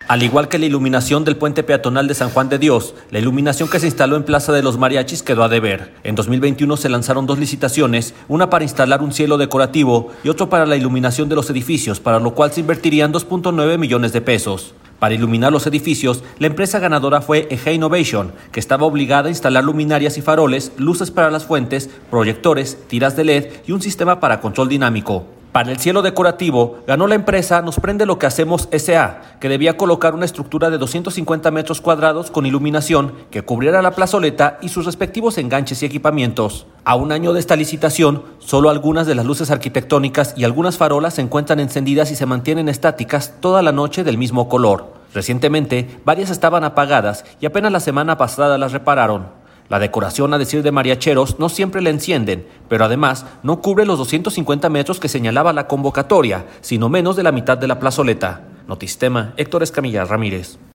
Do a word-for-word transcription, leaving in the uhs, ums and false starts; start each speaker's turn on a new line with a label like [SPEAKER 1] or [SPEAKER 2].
[SPEAKER 1] Al igual que la iluminación del puente peatonal de San Juan de Dios, la iluminación que se instaló en Plaza de los Mariachis quedó a deber. En dos mil veintiuno se lanzaron dos licitaciones, una para instalar un cielo decorativo y otro para la iluminación de los edificios, para lo cual se invertirían dos punto nueve millones de pesos. Para iluminar los edificios, la empresa ganadora fue Eje Innovation, que estaba obligada a instalar luminarias y faroles, luces para las fuentes, proyectores, tiras de L E D y un sistema para control dinámico. Para el cielo decorativo, ganó la empresa Nos Prende Lo Que Hacemos S A, que debía colocar una estructura de doscientos cincuenta metros cuadrados con iluminación que cubriera la plazoleta y sus respectivos enganches y equipamientos. A un año de esta licitación, solo algunas de las luces arquitectónicas y algunas farolas se encuentran encendidas y se mantienen estáticas toda la noche del mismo color. Recientemente, varias estaban apagadas y apenas la semana pasada las repararon. La decoración, a decir de mariacheros, no siempre la encienden, pero además no cubre los doscientos cincuenta metros que señalaba la convocatoria, sino menos de la mitad de la plazoleta. Notistema, Héctor Escamilla Ramírez.